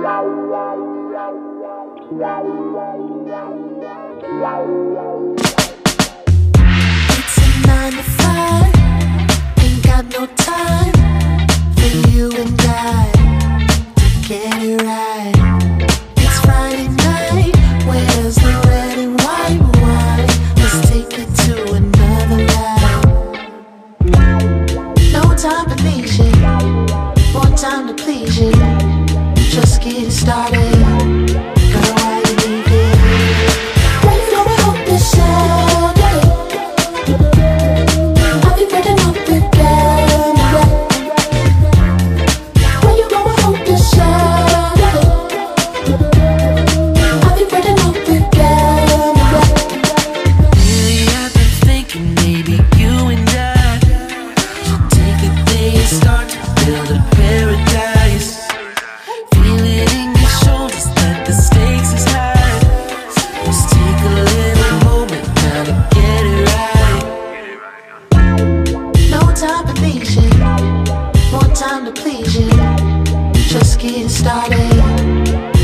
It's a 9 to 5, ain't got no time for you and I to get it right. It's Friday night, where's the red and white wine? Let's take it to another life. No time for leisure, more time to please you. Just get started, girl, why you need it? Where you going, hope you're sad. I'll be breaking up again. Where you going, hope you're sad. I'll be breaking up again. Lately I've been thinking maybe you and I should take a day and start to build a paradise. Feel it in your shoulders that the stakes is high. Let's take a little moment now to get it right. No time for leisure, more time to please you. Just get started.